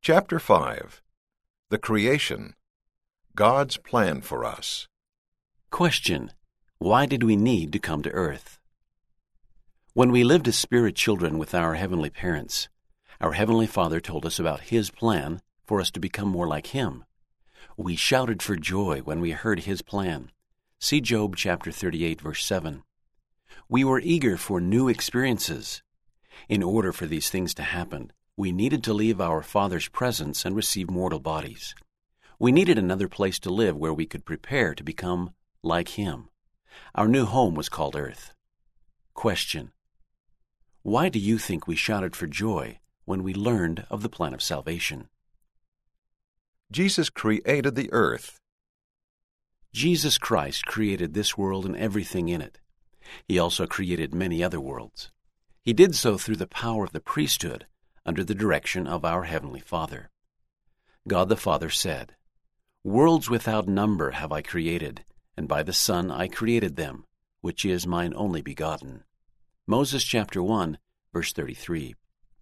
Chapter 5. The Creation. God's Plan for Us. Question: why did we need to come to earth? When we lived as spirit children with our heavenly parents, our Heavenly Father told us about His plan for us to become more like Him. We shouted for joy when we heard His plan. See Job chapter 38, verse 7. We were eager for new experiences. In order for these things to happen, we needed to leave our Father's presence and receive mortal bodies. We needed another place to live where we could prepare to become like Him. Our new home was called earth. Question: why do you think we shouted for joy when we learned of the plan of salvation? Jesus created the earth. Jesus Christ created this world and everything in it. He also created many other worlds. He did so through the power of the priesthood under the direction of our Heavenly Father. God the Father said, "Worlds without number have I created, and by the Son I created them, which is mine only begotten." Moses chapter 1, verse 33.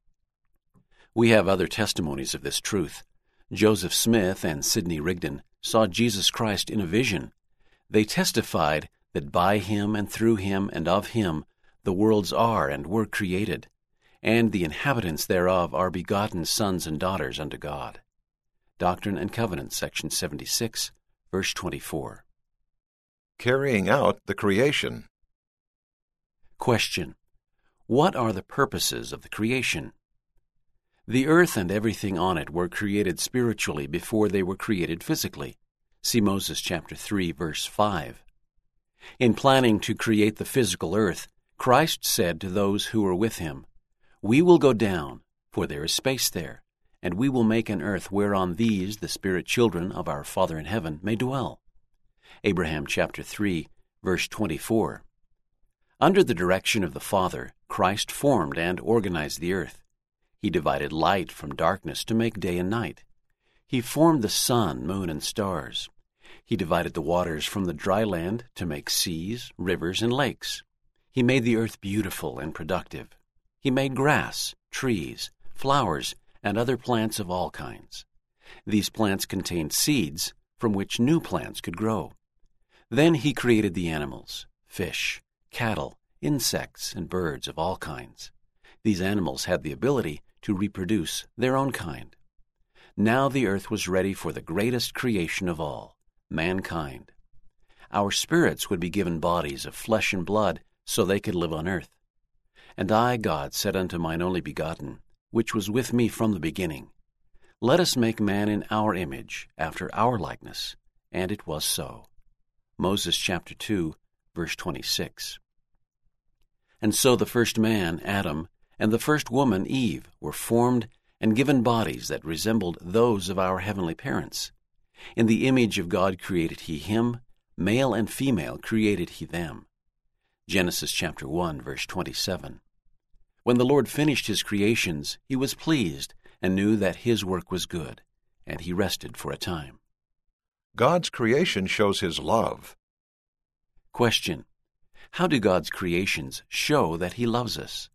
We have other testimonies of this truth. Joseph Smith and Sidney Rigdon saw Jesus Christ in a vision. They testified that by Him and through Him and of Him the worlds are and were created, and the inhabitants thereof are begotten sons and daughters unto God. Doctrine and Covenants, section 76, verse 24. Carrying out the creation. Question: what are the purposes of the creation? The earth and everything on it were created spiritually before they were created physically. See Moses chapter 3, verse 5. In planning to create the physical earth, Christ said to those who were with Him, "We will go down, for there is space there, and we will make an earth whereon these, the spirit children of our Father in heaven, may dwell." Abraham chapter 3, verse 24. Under the direction of the Father, Christ formed and organized the earth. He divided light from darkness to make day and night. He formed the sun, moon, and stars. He divided the waters from the dry land to make seas, rivers, and lakes. He made the earth beautiful and productive. He made grass, trees, flowers, and other plants of all kinds. These plants contained seeds from which new plants could grow. Then He created the animals, fish, cattle, insects, and birds of all kinds. These animals had the ability to reproduce their own kind. Now the earth was ready for the greatest creation of all, mankind. Our spirits would be given bodies of flesh and blood so they could live on earth. "And I, God, said unto mine only begotten, which was with me from the beginning, Let us make man in our image, after our likeness. And it was so." Moses chapter 2, verse 26. And so the first man, Adam, and the first woman, Eve, were formed and given bodies that resembled those of our heavenly parents. In the image of God created He him, male and female created He them. Genesis chapter 1, verse 27. When the Lord finished His creations, He was pleased and knew that His work was good, and He rested for a time. God's creation shows His love. Question: how do God's creations show that He loves us?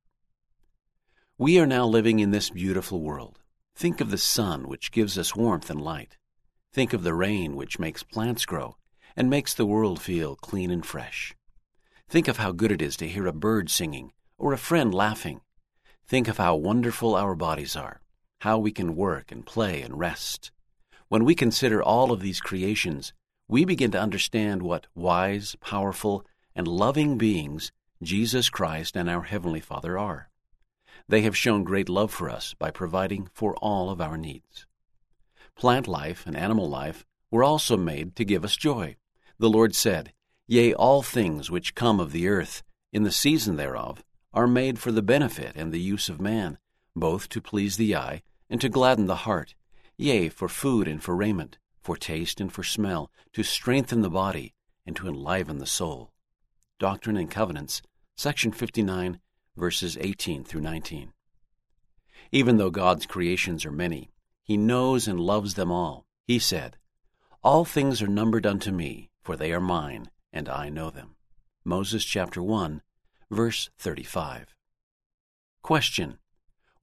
We are now living in this beautiful world. Think of the sun, which gives us warmth and light. Think of the rain, which makes plants grow and makes the world feel clean and fresh. Think of how good it is to hear a bird singing or a friend laughing. Think of how wonderful our bodies are, how we can work and play and rest. When we consider all of these creations, we begin to understand what wise, powerful, and loving beings Jesus Christ and our Heavenly Father are. They have shown great love for us by providing for all of our needs. Plant life and animal life were also made to give us joy. The Lord said, "Yea, all things which come of the earth, in the season thereof, are made for the benefit and the use of man, both to please the eye and to gladden the heart, yea, for food and for raiment, for taste and for smell, to strengthen the body and to enliven the soul." Doctrine and Covenants, section 59, verses 18 through 19. Even though God's creations are many, He knows and loves them all. He said, "All things are numbered unto me, for they are mine, and I know them." Moses chapter 1, verse 35. Question: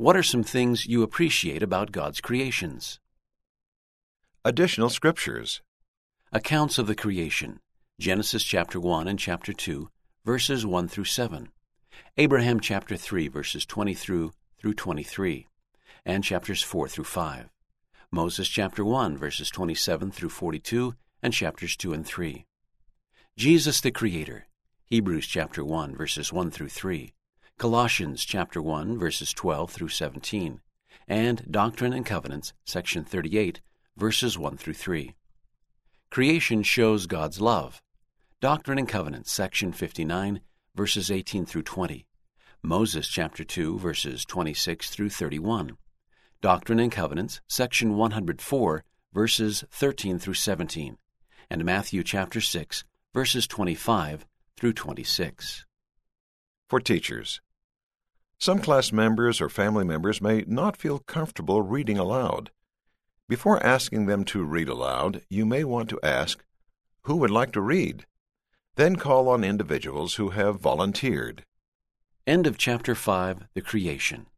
What are some things you appreciate about God's creations? Additional scriptures. Accounts of the creation. Genesis chapter 1 and chapter 2, verses 1 through 7. Abraham chapter 3, verses 20 through 23, and chapters 4 through 5. Moses chapter 1, verses 27 through 42, and chapters 2 and 3. Jesus the Creator. Hebrews chapter 1, verses 1 through 3. Colossians chapter 1, verses 12 through 17. And Doctrine and Covenants, section 38, verses 1 through 3. Creation shows God's love. Doctrine and Covenants, section 59, verses 18 through 20. Moses chapter 2, verses 26 through 31. Doctrine and Covenants, section 104, verses 13 through 17. And Matthew chapter 6, verses 25 through 26. For teachers. Some class members or family members may not feel comfortable reading aloud. Before asking them to read aloud, you may want to ask, "Who would like to read?" Then call on individuals who have volunteered. End of chapter 5, The Creation.